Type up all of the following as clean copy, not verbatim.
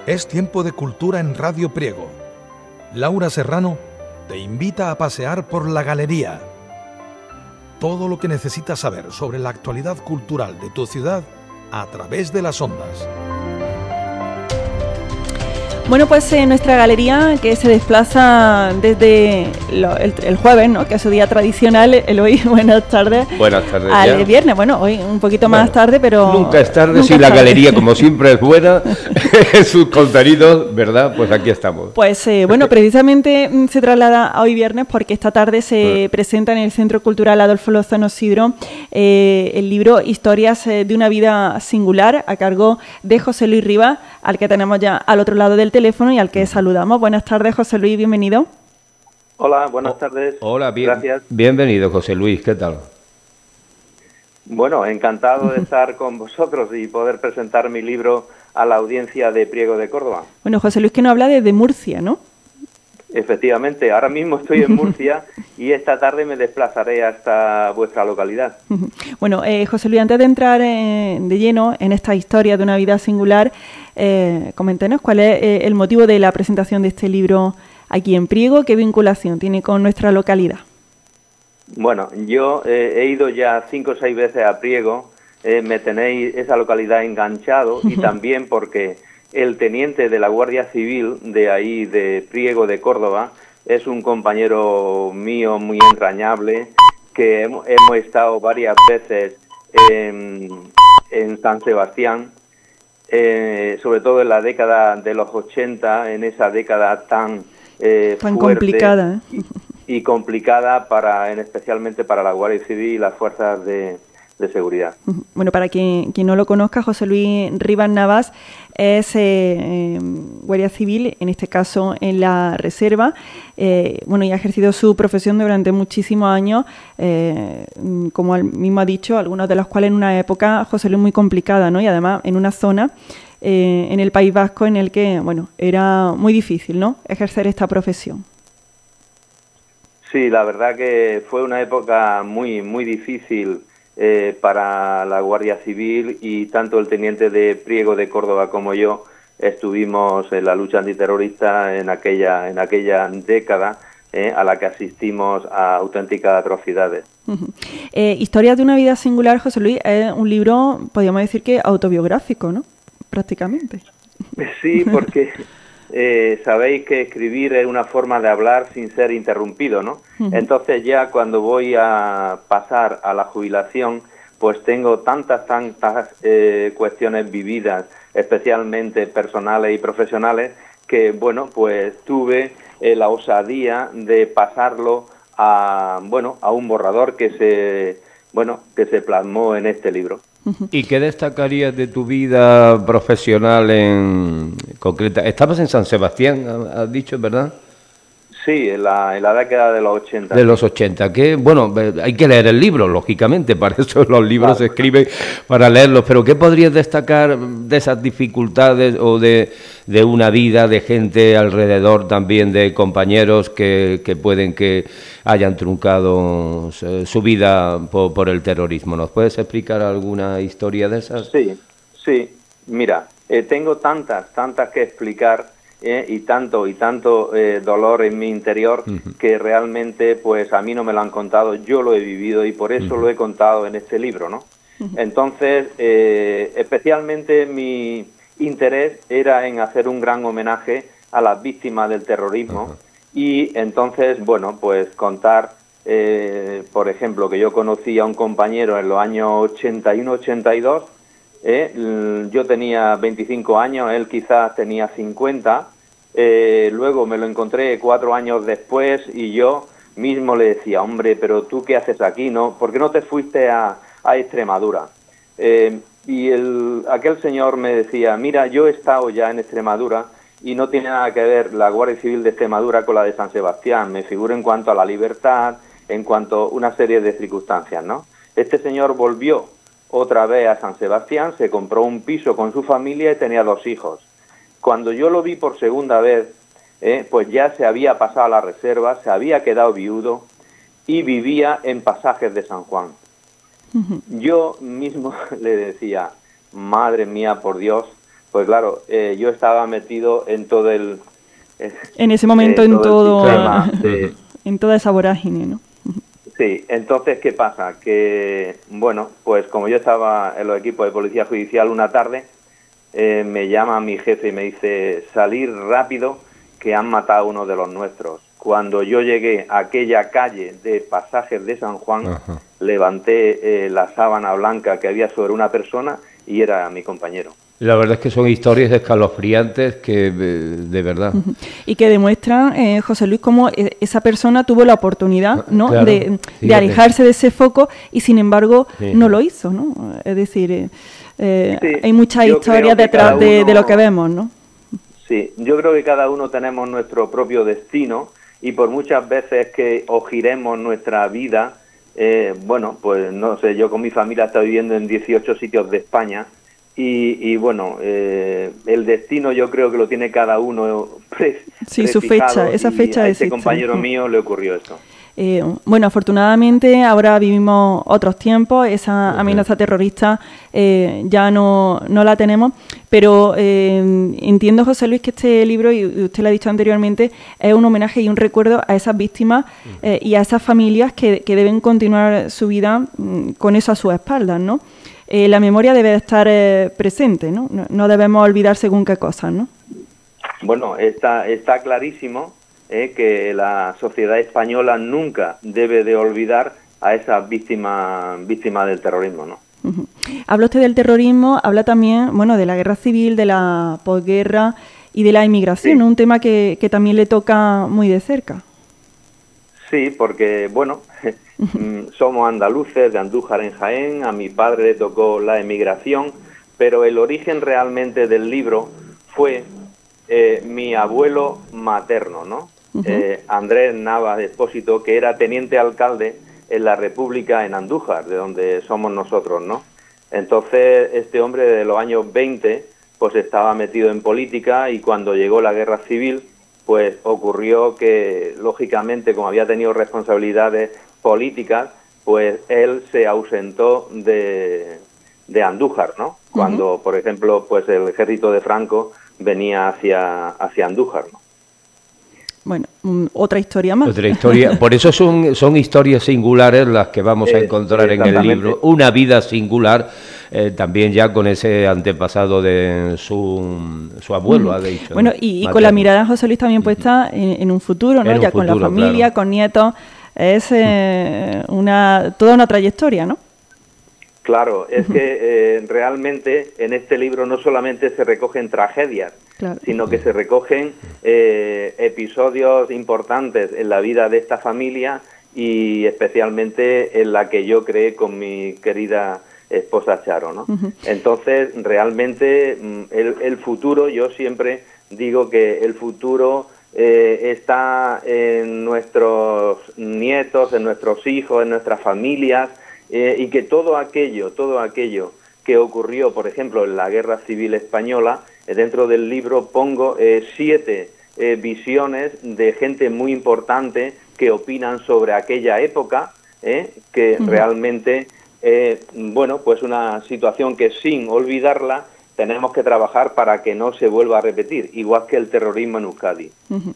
Es tiempo de cultura en Radio Priego. Laura Serrano te invita a pasear por la galería. Todo lo que necesitas saber sobre la actualidad cultural de tu ciudad a través de las ondas. Bueno, pues nuestra galería, que se desplaza desde el jueves, ¿no?, que es su día tradicional, el hoy, buenas tardes. Buenas tardes. Al viernes, bueno, hoy un poquito más tarde, pero... Nunca es tarde, si la galería, como siempre, es buena, sus contenidos, ¿verdad? Pues aquí estamos. Pues bueno, precisamente se traslada a hoy viernes porque esta tarde se presenta en el Centro Cultural Adolfo Lozano Sidro el libro Historias de una vida singular, a cargo de José Luis Rivas, al que tenemos ya al otro lado del teléfono y al que saludamos. Buenas tardes, José Luis, bienvenido. Hola, buenas tardes. Hola, gracias. Bienvenido, José Luis, ¿qué tal? Bueno, encantado de estar con vosotros y poder presentar mi libro a la audiencia de Priego de Córdoba. Bueno, José Luis, que nos habla desde Murcia, ¿no? Efectivamente, ahora mismo estoy en Murcia y esta tarde me desplazaré hasta vuestra localidad. Bueno, José Luis, antes de entrar de lleno en esta historia de una vida singular, coméntenos cuál es el motivo de la presentación de este libro aquí en Priego, qué vinculación tiene con nuestra localidad. Bueno, yo he ido ya 5 o 6 veces a Priego, me tenéis esa localidad enganchado y también porque el teniente de la Guardia Civil de ahí, de Priego de Córdoba, es un compañero mío muy entrañable, que hemos estado varias veces en San Sebastián, sobre todo en la década de los 80, en esa década tan fuerte complicada, y complicada especialmente para la Guardia Civil y las fuerzas de seguridad. Bueno, para quien no lo conozca, José Luis Rivas Navas es guardia civil, en este caso en la reserva, bueno, y ha ejercido su profesión durante muchísimos años, como él mismo ha dicho, algunos de los cuales en una época, José Luis, muy complicada, ¿no? Y además en una zona en el País Vasco en el que, bueno, era muy difícil, ¿no?, ejercer esta profesión. Sí, la verdad que fue una época muy, muy difícil para la Guardia Civil, y tanto el teniente de Priego de Córdoba como yo estuvimos en la lucha antiterrorista en aquella década a la que asistimos a auténticas atrocidades. Historias de una vida singular, José Luis, es un libro, podríamos decir que autobiográfico, ¿no?, prácticamente. Sí, porque sabéis que escribir es una forma de hablar sin ser interrumpido, ¿no? Entonces ya cuando voy a pasar a la jubilación, pues tengo tantas cuestiones vividas, especialmente personales y profesionales, que bueno, pues tuve la osadía de pasarlo a un borrador que se plasmó en este libro. ¿Y qué destacarías de tu vida profesional en concreta? Estabas en San Sebastián, has dicho, ¿verdad? Sí, en la década de los 80. De los 80, que bueno, hay que leer el libro, lógicamente, para eso los libros se escriben para leerlos, pero ¿qué podrías destacar de esas dificultades o de una vida de gente alrededor también, de compañeros que pueden que hayan truncado su vida por el terrorismo? ¿Nos puedes explicar alguna historia de esas? Sí, mira, tengo tantas que explicar, y tanto dolor en mi interior, que realmente pues a mí no me lo han contado, yo lo he vivido y por eso lo he contado en este libro, ¿no? Entonces, especialmente mi interés era en hacer un gran homenaje a las víctimas del terrorismo. Y entonces, bueno, pues contar, por ejemplo, que yo conocí a un compañero en los años 81-82, yo tenía 25 años, él quizás tenía 50, luego me lo encontré 4 años después y yo mismo le decía, hombre, pero ¿tú qué haces aquí, no? ¿Por qué no te fuiste a Extremadura? Y aquel señor me decía, mira, yo he estado ya en Extremadura y no tiene nada que ver la Guardia Civil de Extremadura con la de San Sebastián, me figuro en cuanto a la libertad, en cuanto a una serie de circunstancias, ¿no? Este señor volvió otra vez a San Sebastián, se compró un piso con su familia y tenía 2 hijos. Cuando yo lo vi por segunda vez, pues ya se había pasado a la reserva, se había quedado viudo y vivía en Pasajes de San Juan. Yo mismo le decía, madre mía, por Dios, pues claro, yo estaba metido en todo en ese momento en todo de, en toda esa vorágine, ¿no? Sí, entonces, ¿qué pasa? Que, bueno, pues como yo estaba en los equipos de policía judicial una tarde, me llama mi jefe y me dice, salir rápido, que han matado a uno de los nuestros. Cuando yo llegué a aquella calle de Pasajes de San Juan, levanté la sábana blanca que había sobre una persona y era mi compañero. La verdad es que son historias escalofriantes que, de verdad. Y que demuestran, José Luis, cómo esa persona tuvo la oportunidad, ¿no? Claro, de alejarse de ese foco y, sin embargo, sí, no lo hizo, ¿no? Es decir, sí, hay muchas historias detrás de lo que vemos, ¿no? Sí, yo creo que cada uno tenemos nuestro propio destino y por muchas veces que o giremos nuestra vida, bueno, pues no sé, yo con mi familia estoy viviendo en 18 sitios de España. Y bueno, el destino yo creo que lo tiene cada uno sí, su fecha, esa fecha a existe. este compañero mío le ocurrió esto. Bueno, afortunadamente ahora vivimos otros tiempos, esa amenaza terrorista ya no la tenemos, pero entiendo, José Luis, que este libro, y usted lo ha dicho anteriormente, es un homenaje y un recuerdo a esas víctimas y a esas familias que deben continuar su vida con eso a sus espaldas, ¿no? La memoria debe estar presente, ¿no? No debemos olvidar según qué cosas, ¿no? Bueno, está clarísimo que la sociedad española nunca debe de olvidar a esas víctimas del terrorismo, ¿no? Habla usted del terrorismo, habla también, bueno, de la guerra civil, de la posguerra y de la inmigración, sí. ¿no? Un tema que también le toca muy de cerca. Sí, porque, bueno, somos andaluces, de Andújar en Jaén, a mi padre le tocó la emigración, pero el origen realmente del libro fue mi abuelo materno, ¿no? Andrés Navas Expósito, que era teniente alcalde en la República en Andújar, de donde somos nosotros, ¿no? Entonces, este hombre de los años 20, pues estaba metido en política y cuando llegó la guerra civil, pues ocurrió que, lógicamente, como había tenido responsabilidades políticas, pues él se ausentó de Andújar, ¿no? Cuando, por ejemplo, pues el ejército de Franco venía hacia Andújar, ¿no? Bueno, otra historia más. Otra historia. Por eso son historias singulares las que vamos a encontrar en el libro. Una vida singular, también ya con ese antepasado de su abuelo, ha dicho. Bueno, y con la mirada, José Luis, también puesta en un futuro, ¿no? Ya con la familia, claro, con nietos. Es toda una trayectoria, ¿no? Claro, es que realmente en este libro no solamente se recogen tragedias, claro, sino que se recogen episodios importantes en la vida de esta familia y especialmente en la que yo creé con mi querida esposa Charo, ¿no? Entonces, realmente el futuro, yo siempre digo que el futuro está en nuestros nietos, en nuestros hijos, en nuestras familias, y que todo aquello que ocurrió, por ejemplo, en la Guerra Civil Española, dentro del libro pongo 7 visiones de gente muy importante que opinan sobre aquella época, que realmente, bueno, pues una situación que sin olvidarla tenemos que trabajar para que no se vuelva a repetir, igual que el terrorismo en Euskadi.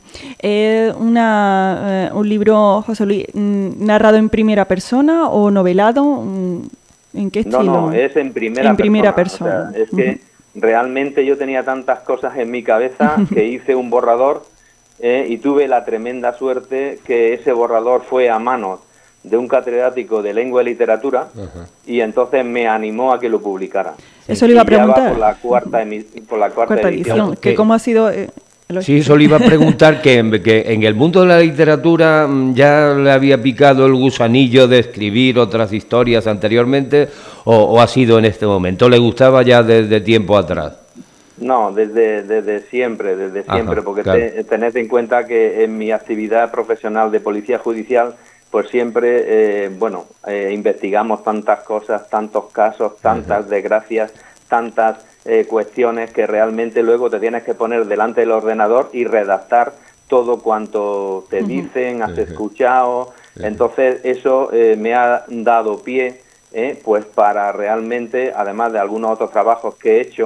Un libro, José Luis, ¿narrado en primera persona o novelado? ¿En qué estilo? No, es en primera persona. O sea, es que realmente yo tenía tantas cosas en mi cabeza que hice un borrador y tuve la tremenda suerte que ese borrador fue a manos de un catedrático de lengua y literatura y entonces me animó a que lo publicara. Eso le iba a preguntar. Por la cuarta edición. ¿Que ¿Cómo ha sido? Sí, eso le iba a preguntar, que en el mundo de la literatura ya le había picado el gusanillo de escribir otras historias anteriormente o ha sido en este momento. ¿Le gustaba ya desde tiempo atrás? No, desde siempre, porque claro, tened en cuenta que en mi actividad profesional de policía judicial pues siempre, investigamos tantas cosas, tantos casos, tantas desgracias, tantas cuestiones que realmente luego te tienes que poner delante del ordenador y redactar todo cuanto te dicen, has escuchado. Entonces eso me ha dado pie, pues para realmente, además de algunos otros trabajos que he hecho,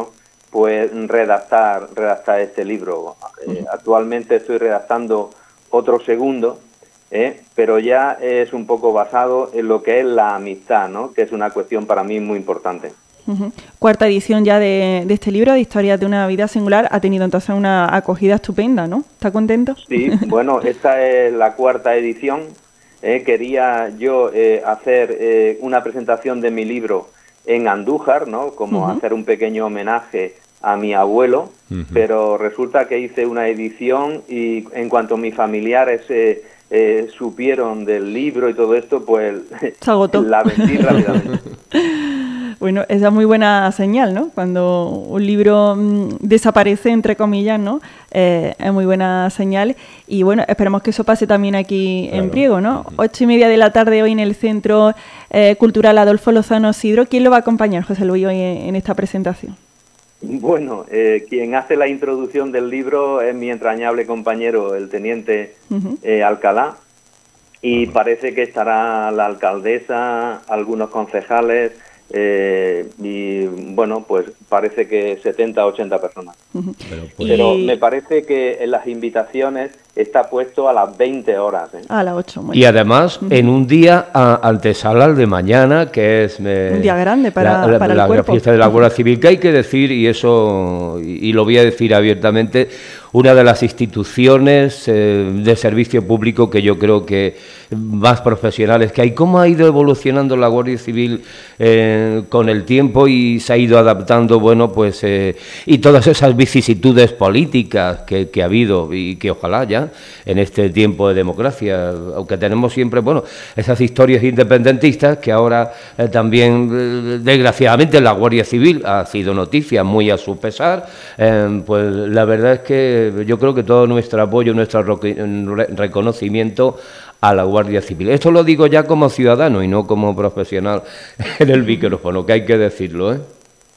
pues redactar este libro. Actualmente estoy redactando otro segundo, pero ya es un poco basado en lo que es la amistad, ¿no? Que es una cuestión para mí muy importante. Cuarta edición ya de este libro, de Historias de una vida singular. Ha tenido entonces una acogida estupenda, ¿no? ¿Está contento? Sí, bueno, esta es la cuarta edición. Quería yo hacer una presentación de mi libro en Andújar, ¿no? Como hacer un pequeño homenaje a mi abuelo, pero resulta que hice una edición y en cuanto mis familiares supieron del libro y todo esto, pues se agotó. La vendí rápidamente. Bueno, esa es muy buena señal, ¿no? Cuando un libro desaparece, entre comillas, ¿no? Es muy buena señal. Y bueno, esperemos que eso pase también aquí en Priego, ¿no? 8:30 de la tarde hoy en el Centro Cultural Adolfo Lozano Sidro. ¿Quién lo va a acompañar, José Luis, hoy en esta presentación? Bueno, quien hace la introducción del libro es mi entrañable compañero, el teniente Alcalá. Y parece que estará la alcaldesa, algunos concejales... y bueno, pues parece que 70 o 80 personas. Pero me parece que en las invitaciones está puesto a las 20 horas. A las 8. Y además en un día antesala de mañana, que es un día grande para el cuerpo. La fiesta de la Guardia Civil, que hay que decir, y eso, y lo voy a decir abiertamente, una de las instituciones de servicio público que yo creo que más profesionales que hay. ¿Cómo ha ido evolucionando la Guardia Civil con el tiempo y se ha ido adaptando, bueno, pues, y todas esas vicisitudes políticas que ha habido y que ojalá ya en este tiempo de democracia, aunque tenemos siempre, bueno, esas historias independentistas que ahora también, desgraciadamente, la Guardia Civil ha sido noticia muy a su pesar, pues la verdad es que yo creo que todo nuestro apoyo, nuestro reconocimiento a la Guardia Civil. Esto lo digo ya como ciudadano y no como profesional en el micrófono, que hay que decirlo, ¿eh?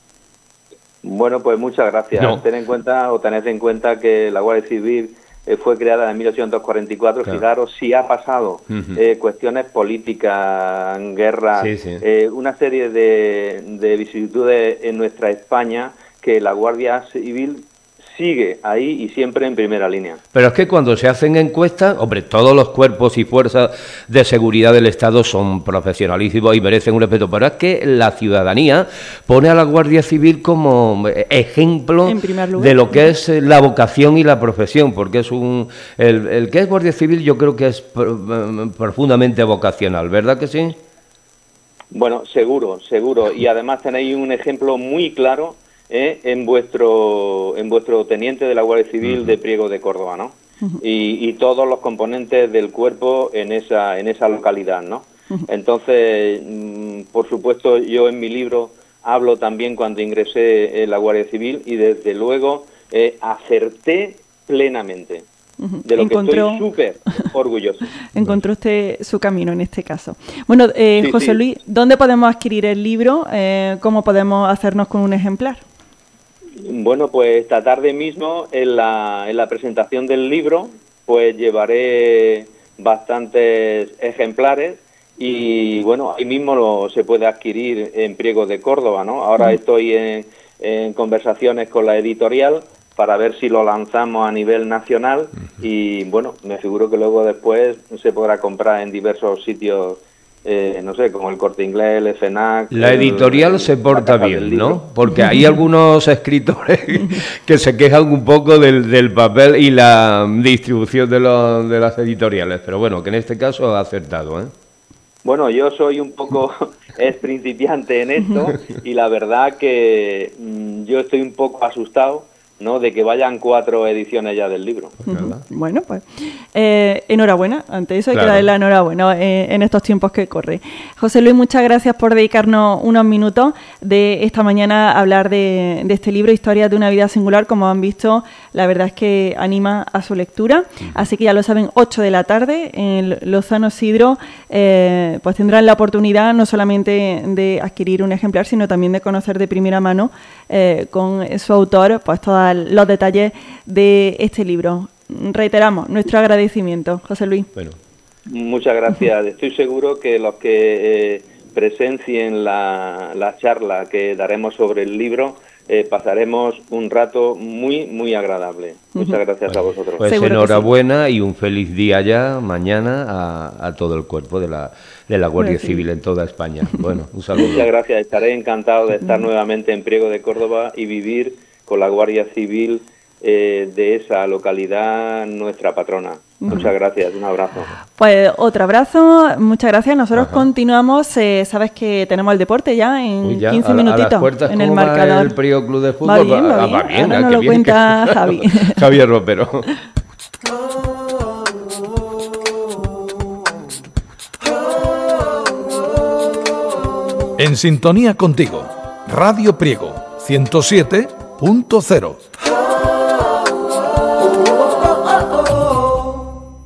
Bueno, pues muchas gracias. No. Tened en cuenta que la Guardia Civil fue creada en 1844. Claro. Fijaros si ha pasado cuestiones políticas, guerra, una serie de vicisitudes en nuestra España que la Guardia Civil sigue ahí y siempre en primera línea. Pero es que cuando se hacen encuestas, hombre, todos los cuerpos y fuerzas de seguridad del Estado son profesionalísimos y merecen un respeto, pero es que la ciudadanía pone a la Guardia Civil como ejemplo de lo que es la vocación y la profesión, porque es el que es Guardia Civil yo creo que es profundamente vocacional, ¿verdad que sí? Bueno, seguro, y además tenéis un ejemplo muy claro en vuestro teniente de la Guardia Civil de Priego de Córdoba, ¿no? Y todos los componentes del cuerpo en esa localidad, ¿no? Entonces, por supuesto, yo en mi libro hablo también cuando ingresé en la Guardia Civil y desde luego acerté plenamente. De lo que estoy súper orgulloso. Encontró usted su camino en este caso. Bueno, José Luis, ¿dónde podemos adquirir el libro? ¿Cómo podemos hacernos con un ejemplar? Bueno, pues esta tarde mismo en la presentación del libro pues llevaré bastantes ejemplares y bueno, ahí mismo se puede adquirir en Priego de Córdoba, ¿no? Ahora estoy en conversaciones con la editorial para ver si lo lanzamos a nivel nacional y bueno, me figuro que luego después se podrá comprar en diversos sitios, no sé, como el Corte Inglés, el FNAC... La editorial se porta bien, ¿no? Porque hay algunos escritores que se quejan un poco del papel y la distribución de las editoriales, pero bueno, que en este caso ha acertado, ¿eh? Bueno, yo soy un poco principiante en esto y la verdad que yo estoy un poco asustado, ¿no?, de que vayan 4 ediciones ya del libro. Bueno, pues enhorabuena, ante eso hay que darle la enhorabuena en estos tiempos que corre. José Luis, muchas gracias por dedicarnos unos minutos de esta mañana a hablar de este libro, Historias de una vida singular. Como han visto, la verdad es que anima a su lectura, así que ya lo saben, 8 de la tarde en Lozano Sidro, pues tendrán la oportunidad no solamente de adquirir un ejemplar, sino también de conocer de primera mano con su autor pues todos los detalles de este libro. Reiteramos nuestro agradecimiento, José Luis. Bueno. Muchas gracias. Estoy seguro que los que presencien la charla que daremos sobre el libro pasaremos un rato muy, muy agradable. Muchas gracias a vosotros. Pues Seguro enhorabuena y un feliz día ya, mañana, a todo el cuerpo de la Guardia Civil en toda España. Bueno, un saludo. Muchas gracias, estaré encantado de estar nuevamente en Priego de Córdoba y vivir con la Guardia Civil de esa localidad, nuestra patrona. Muchas gracias, un abrazo. Pues otro abrazo, muchas gracias. Nosotros continuamos, sabes que tenemos el deporte ya en 15 minutitos a las puertas, en el ¿cómo va marcador. el Priego Club de Fútbol? Va bien. Ahora nos lo cuenta Javi. Javier Ropero. En sintonía contigo, Radio Priego 107.0.